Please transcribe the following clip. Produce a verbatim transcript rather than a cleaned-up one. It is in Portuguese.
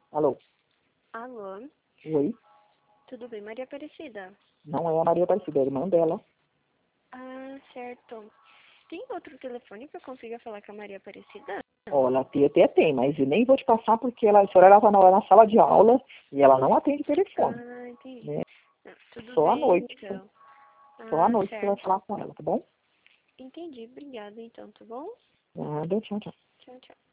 Alô? Alô? Oi? Tudo bem, Maria Aparecida? Não é a Maria Aparecida, é a irmã dela. Ah, certo. Tem outro telefone que eu consiga falar com a Maria Aparecida? Olha, até, até tem, mas eu nem vou te passar porque ela, a senhora ela tá na, na sala de aula e ela não atende telefone. Ah, entendi. Né? Não, tudo Só à bem, noite. então. Só à Ah, noite você vai certo. falar com ela, tá bom? Entendi, obrigada então, tá bom? Nada, tchau, tchau. Tchau, tchau.